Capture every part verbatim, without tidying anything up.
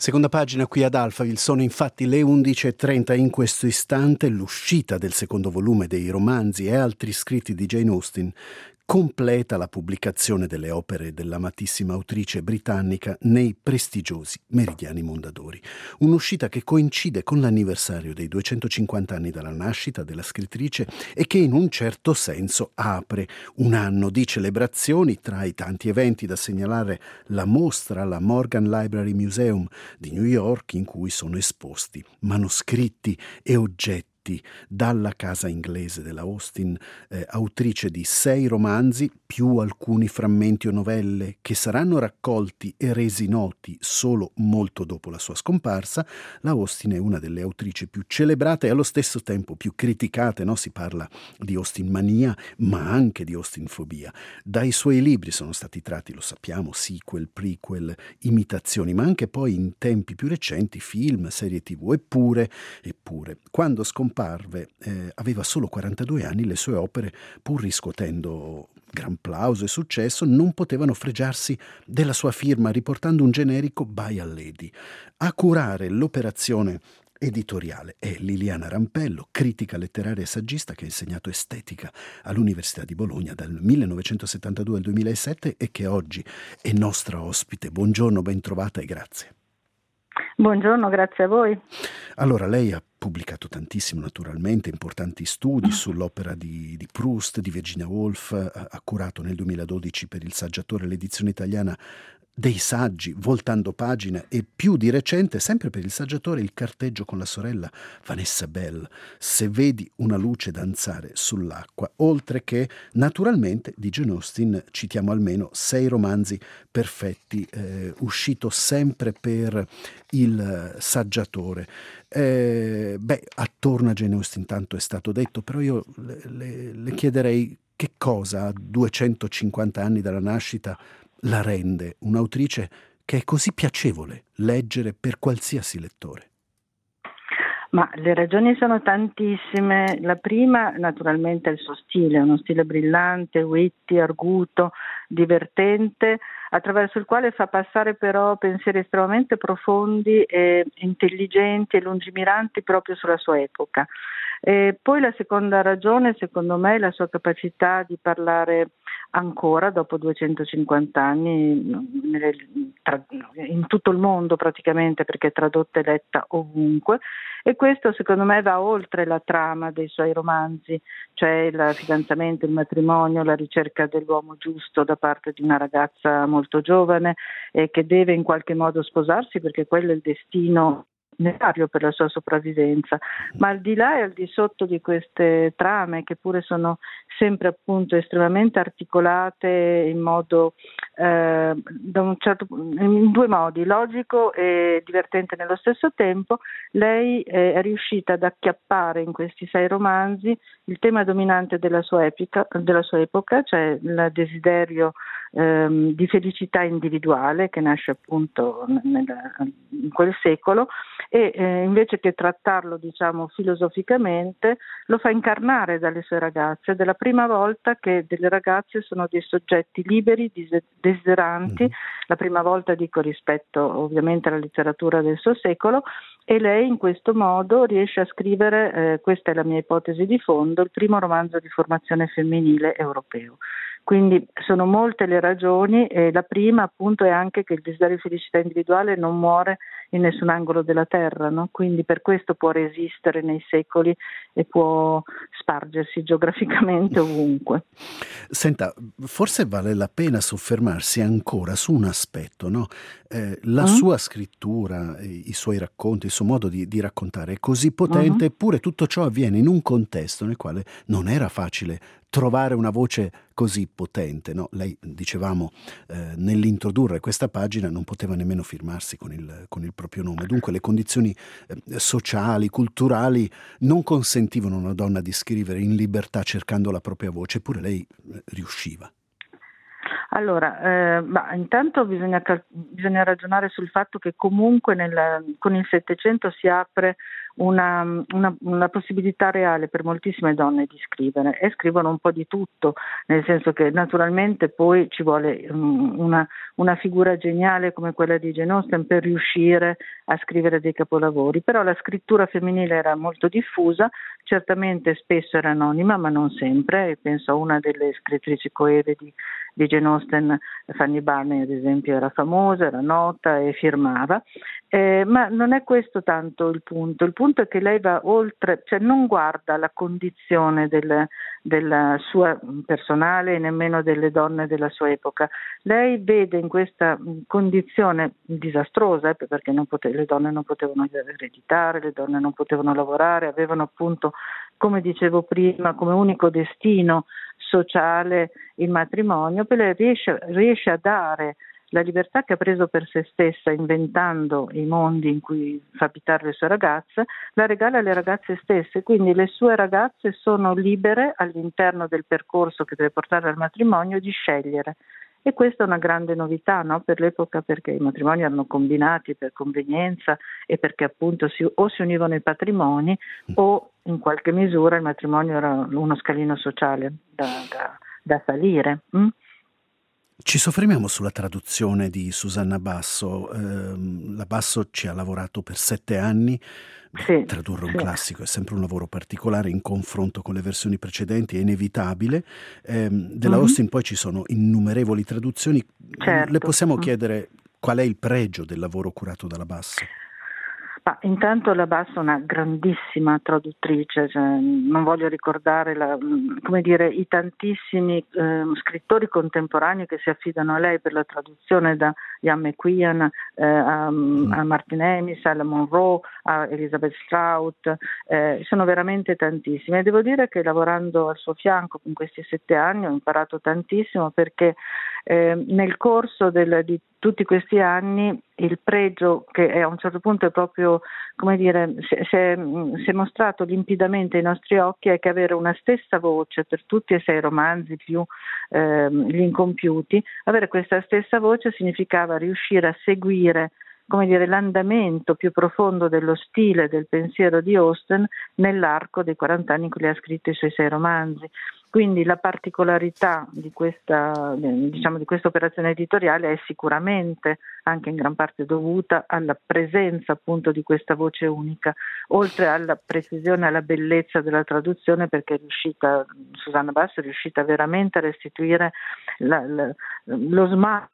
Seconda pagina qui ad Alphaville, sono infatti le undici e trenta in questo istante. L'uscita del secondo volume dei romanzi e altri scritti di Jane Austen completa la pubblicazione delle opere dell'amatissima autrice britannica nei prestigiosi Meridiani Mondadori. Un'uscita che coincide con l'anniversario dei duecentocinquanta anni dalla nascita della scrittrice e che in un certo senso apre un anno di celebrazioni. Tra i tanti eventi da segnalare la mostra alla Morgan Library Museum di New York, in cui sono esposti manoscritti e oggetti dalla casa inglese della Austen, eh, autrice di sei romanzi più alcuni frammenti o novelle che saranno raccolti e resi noti solo molto dopo la sua scomparsa. La Austen è una delle autrici più celebrate e allo stesso tempo più criticate, no? Si parla di Austenmania, ma anche di Austenfobia. Dai suoi libri sono stati tratti, lo sappiamo, sequel, prequel, imitazioni, ma anche poi in tempi più recenti film, serie tv. Eppure, eppure, quando scomparve eh, aveva solo quarantadue anni, le sue opere, pur riscuotendo gran plauso e successo, non potevano fregiarsi della sua firma, riportando un generico by a lady. A curare l'operazione editoriale è Liliana Rampello, critica letteraria e saggista che ha insegnato estetica all'Università di Bologna dal millenovecentosettantadue al duemilasette e che oggi è nostra ospite. Buongiorno, ben trovata e grazie. Buongiorno, grazie a voi. Allora, lei ha pubblicato tantissimo, naturalmente, importanti studi sull'opera di, di Proust, di Virginia Woolf, ha, ha curato nel duemiladodici per il Saggiatore l'edizione italiana dei saggi, voltando pagina, e più di recente, sempre per il Saggiatore, il carteggio con la sorella Vanessa Bell, Se vedi una luce danzare sull'acqua, oltre che, naturalmente, di Jane Austen citiamo almeno sei romanzi perfetti, eh, uscito sempre per il Saggiatore. Eh, beh, attorno a Jane Austen tanto è stato detto, però io le, le, le chiederei che cosa a duecentocinquanta anni dalla nascita la rende un'autrice che è così piacevole leggere per qualsiasi lettore. Ma le ragioni sono tantissime. La prima, naturalmente, è il suo stile, uno stile brillante, witty, arguto, divertente, attraverso il quale fa passare però pensieri estremamente profondi e intelligenti e lungimiranti proprio sulla sua epoca. E poi la seconda ragione, secondo me, è la sua capacità di parlare ancora dopo duecentocinquanta anni in tutto il mondo praticamente, perché è tradotta e letta ovunque, e questo secondo me va oltre la trama dei suoi romanzi, cioè il fidanzamento, il matrimonio, la ricerca dell'uomo giusto da parte di una ragazza molto giovane e che deve in qualche modo sposarsi perché quello è il destino necessario per la sua sopravvivenza, ma al di là e al di sotto di queste trame, che pure sono sempre appunto estremamente articolate in modo eh, da un certo, in due modi, logico e divertente nello stesso tempo, lei è riuscita ad acchiappare in questi sei romanzi il tema dominante della sua epica, della sua epoca, cioè il desiderio ehm, di felicità individuale che nasce appunto nel, in quel secolo, e eh, invece che trattarlo diciamo filosoficamente lo fa incarnare dalle sue ragazze. Ed è la prima volta che delle ragazze sono dei soggetti liberi, desideranti, mm. la prima volta dico rispetto ovviamente alla letteratura del suo secolo, e lei in questo modo riesce a scrivere, eh, questa è la mia ipotesi di fondo, il primo romanzo di formazione femminile europeo. Quindi sono molte le ragioni, e la prima appunto è anche che il desiderio di felicità individuale non muore in nessun angolo della terra, no? Quindi per questo può resistere nei secoli e può spargersi geograficamente ovunque. Senta, forse vale la pena soffermarsi ancora su un aspetto, no? Eh, la mm? sua scrittura, i suoi racconti, il suo modo di, di raccontare è così potente, mm-hmm. eppure tutto ciò avviene in un contesto nel quale non era facile trovare una voce così potente, no? Lei, dicevamo, eh, nell'introdurre questa pagina non poteva nemmeno firmarsi con il, con il proprio nome, dunque le condizioni eh, sociali, culturali non consentivano a una donna di scrivere in libertà cercando la propria voce, eppure lei eh, riusciva. Allora, eh, ma intanto bisogna, bisogna ragionare sul fatto che comunque nel, con il Settecento si apre una, una, una possibilità reale per moltissime donne di scrivere, e scrivono un po' di tutto, nel senso che naturalmente poi ci vuole um, una, una figura geniale come quella di Jane Austen per riuscire a scrivere dei capolavori, però la scrittura femminile era molto diffusa, certamente spesso era anonima, ma non sempre, e penso a una delle scrittrici coeve di, di Jane Austen, Fanny Barney ad esempio, era famosa, era nota e firmava, eh, ma non è questo tanto il punto. Il punto è che lei va oltre, cioè non guarda la condizione del, della sua personale e nemmeno delle donne della sua epoca. Lei vede in questa condizione disastrosa, eh, perché non pote- le donne non potevano ereditare, le donne non potevano lavorare, avevano appunto, come dicevo prima, come unico destino sociale il matrimonio, poi lei riesce, riesce a dare la libertà che ha preso per se stessa inventando i mondi in cui fa abitare le sue ragazze, la regala alle ragazze stesse, quindi le sue ragazze sono libere all'interno del percorso che deve portare al matrimonio di scegliere. E questa è una grande novità, no? Per l'epoca, perché i matrimoni erano combinati per convenienza e perché appunto si, o si univano i patrimoni o in qualche misura il matrimonio era uno scalino sociale da, da, da salire. Mm? Ci soffermiamo sulla traduzione di Susanna Basso. Eh, la Basso ci ha lavorato per sette anni. Beh, sì, tradurre un sì. classico è sempre un lavoro particolare in confronto con le versioni precedenti, è inevitabile. Eh, della Mm-hmm. Austen poi ci sono innumerevoli traduzioni. Certo. Le possiamo Mm. chiedere qual è il pregio del lavoro curato dalla Basso? Ma intanto la Basso è una grandissima traduttrice, cioè, non voglio ricordare la, come dire, i tantissimi eh, scrittori contemporanei che si affidano a lei per la traduzione, da Ian McQueen eh, a, mm. a Martin Amis, a Monroe, a Elizabeth Strout, eh, sono veramente tantissimi, e devo dire che lavorando al suo fianco in questi sette anni ho imparato tantissimo, perché eh, nel corso del, di tutti questi anni il pregio, che a un certo punto è proprio, come dire, si è, si è mostrato limpidamente ai nostri occhi, è che avere una stessa voce per tutti e sei romanzi più eh, gli incompiuti, avere questa stessa voce significava riuscire a seguire, come dire, l'andamento più profondo dello stile, del pensiero di Austen nell'arco dei quaranta anni in cui lei ha scritto i suoi sei romanzi. Quindi la particolarità di questa, diciamo, di questa operazione editoriale è sicuramente anche in gran parte dovuta alla presenza appunto di questa voce unica, oltre alla precisione e alla bellezza della traduzione, perché è riuscita, Susanna Basso è riuscita veramente a restituire la, la, lo smalto,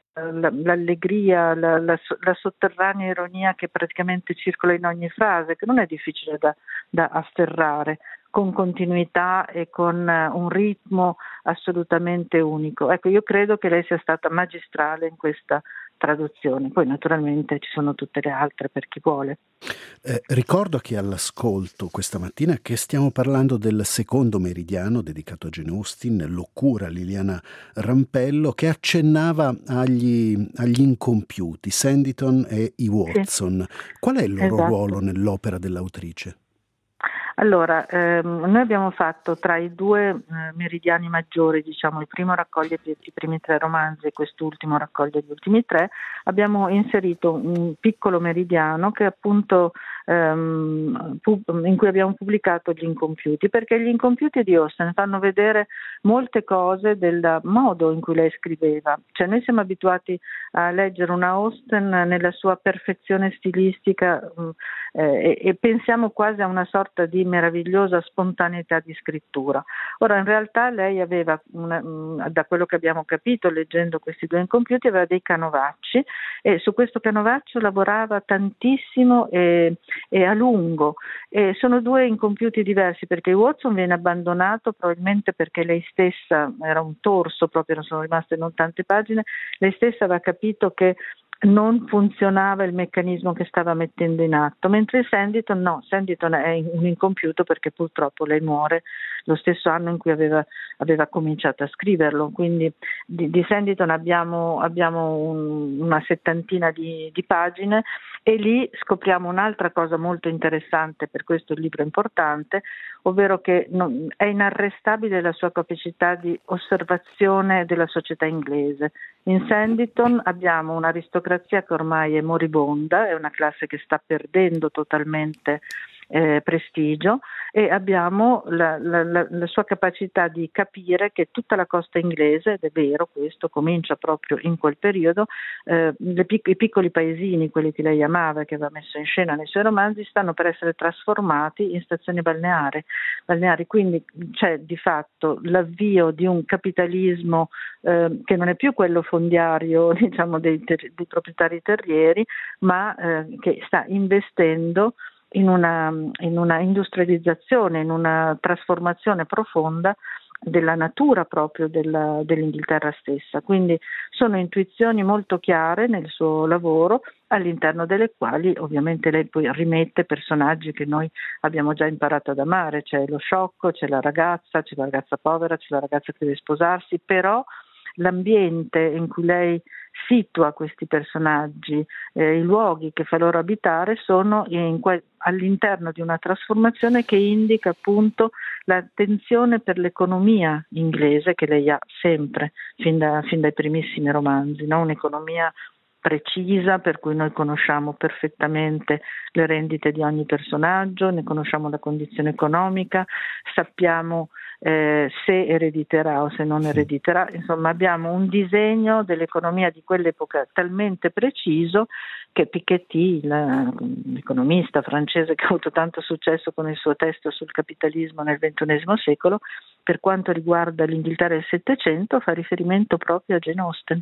l'allegria, la, la, la sotterranea ironia che praticamente circola in ogni frase, che non è difficile da, da afferrare, con continuità e con un ritmo assolutamente unico. Ecco, io credo che lei sia stata magistrale in questa traduzione, poi naturalmente ci sono tutte le altre per chi vuole. Eh, ricordo che all'ascolto questa mattina che stiamo parlando del secondo meridiano dedicato a Jane Austen, lo cura Liliana Rampello, che accennava agli, agli incompiuti, Sanditon e i Watson. Sì. Qual è il loro esatto. ruolo nell'opera dell'autrice? Allora, ehm, noi abbiamo fatto tra i due eh, meridiani maggiori, diciamo, il primo raccoglie i primi tre romanzi e quest'ultimo raccoglie gli ultimi tre, abbiamo inserito un piccolo meridiano che appunto ehm, pub- in cui abbiamo pubblicato gli incompiuti, perché gli incompiuti di Austen fanno vedere molte cose del modo in cui lei scriveva. Cioè, noi siamo abituati a leggere una Austen nella sua perfezione stilistica mh, eh, e, e pensiamo quasi a una sorta di meravigliosa spontaneità di scrittura. Ora, in realtà lei aveva, una, da quello che abbiamo capito leggendo questi due incompiuti, aveva dei canovacci, e su questo canovaccio lavorava tantissimo e, e a lungo. E sono due incompiuti diversi, perché Watson viene abbandonato probabilmente perché lei stessa era un torso, proprio sono rimaste non tante pagine, lei stessa aveva capito che non funzionava il meccanismo che stava mettendo in atto, mentre Sanditon no, Sanditon è un incompiuto perché purtroppo lei muore lo stesso anno in cui aveva, aveva cominciato a scriverlo, quindi di, di Sanditon abbiamo, abbiamo un, una settantina di, di pagine, e lì scopriamo un'altra cosa molto interessante, per questo il libro è importante, ovvero che non, è inarrestabile la sua capacità di osservazione della società inglese. In Sanditon abbiamo un'aristocrazia che ormai è moribonda, è una classe che sta perdendo totalmente eh, prestigio, e abbiamo la, la, la, la sua capacità di capire che tutta la costa inglese, ed è vero questo, comincia proprio in quel periodo, eh, le pic- i piccoli paesini, quelli che lei amava, che aveva messo in scena nei suoi romanzi, stanno per essere trasformati in stazioni balneari, balneari. Quindi c'è di fatto l'avvio di un capitalismo eh, che non è più quello fondiario, diciamo, dei, ter- dei proprietari terrieri, ma eh, che sta investendo in una, in una industrializzazione, in una trasformazione profonda della natura proprio della, dell'Inghilterra stessa. Quindi sono intuizioni molto chiare nel suo lavoro, all'interno delle quali ovviamente lei poi rimette personaggi che noi abbiamo già imparato ad amare. C'è lo sciocco, c'è la ragazza, c'è la ragazza povera, c'è la ragazza che deve sposarsi, però l'ambiente in cui lei situa questi personaggi, eh, i luoghi che fa loro abitare sono in que- all'interno di una trasformazione che indica appunto l'attenzione per l'economia inglese che lei ha sempre, fin, da, fin dai primissimi romanzi, no? Un'economia precisa per cui noi conosciamo perfettamente le rendite di ogni personaggio, ne conosciamo la condizione economica, sappiamo Eh, se erediterà o se non erediterà, insomma abbiamo un disegno dell'economia di quell'epoca talmente preciso che Piketty, l'economista francese che ha avuto tanto successo con il suo testo sul capitalismo nel ventunesimo secolo, per quanto riguarda l'Inghilterra del Settecento fa riferimento proprio a Jane Austen.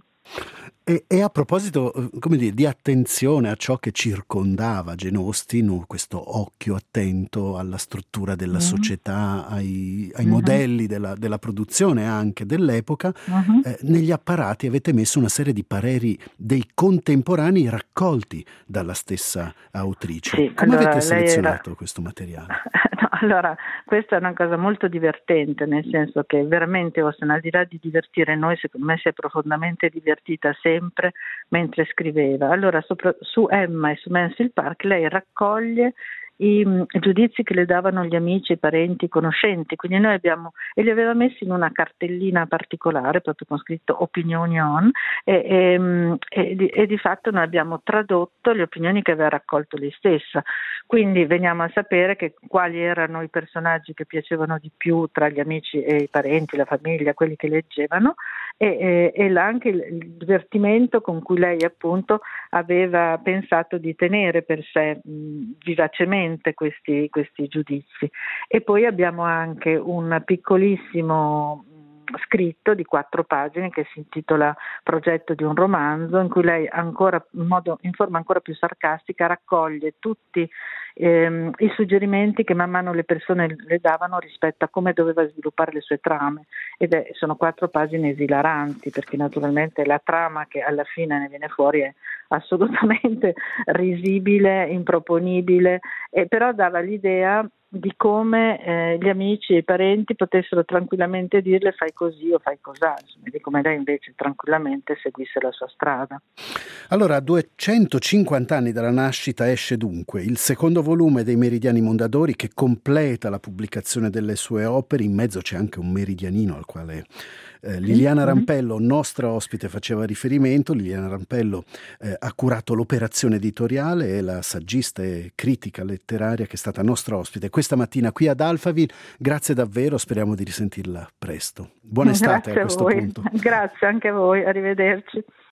E, e a proposito, come dire, di attenzione a ciò che circondava Jane Austen, questo occhio attento alla struttura della Mm. società, ai, ai Mm-hmm. modelli della, della produzione anche dell'epoca, Mm-hmm. eh, negli apparati avete messo una serie di pareri dei contemporanei raccolti dalla stessa autrice. Sì, Come allora, avete lei selezionato era... questo materiale? No, allora, questa è una cosa molto divertente, nel senso che veramente Austen, al di là di divertire noi, secondo me si è profondamente divertita sempre mentre scriveva. Allora, sopra, su Emma e su Mansfield Park lei raccoglie i mh, giudizi che le davano gli amici, i parenti, i conoscenti, quindi noi abbiamo, e li aveva messi in una cartellina particolare proprio con scritto opinioni on, e, e, mh, e, di, e di fatto noi abbiamo tradotto le opinioni che aveva raccolto lei stessa, quindi veniamo a sapere che quali erano i personaggi che piacevano di più tra gli amici e i parenti, la famiglia, quelli che leggevano, e, e, e là anche il, il divertimento con cui lei appunto aveva pensato di tenere per sé mh, vivacemente questi, questi giudizi. E poi abbiamo anche un piccolissimo scritto di quattro pagine che si intitola Progetto di un romanzo, in cui lei ancora in, modo, in forma ancora più sarcastica raccoglie tutti ehm, i suggerimenti che man mano le persone le davano rispetto a come doveva sviluppare le sue trame, ed è, sono quattro pagine esilaranti, perché naturalmente la trama che alla fine ne viene fuori è assolutamente risibile, improponibile, e però dava l'idea di come eh, gli amici e i parenti potessero tranquillamente dirle fai così o fai cos'ha, insomma, di come lei invece tranquillamente seguisse la sua strada. Allora, a duecentocinquanta anni dalla nascita esce dunque il secondo volume dei Meridiani Mondadori, che completa la pubblicazione delle sue opere. In mezzo c'è anche un meridianino al quale eh, Liliana Rampello, nostra ospite, faceva riferimento. Liliana Rampello eh, ha curato l'operazione editoriale, è la saggista e critica letteraria che è stata nostra ospite questa mattina qui ad Alphaville. Grazie davvero, speriamo di risentirla presto. Buona estate. Grazie a questo a voi. punto. Grazie anche a voi, arrivederci.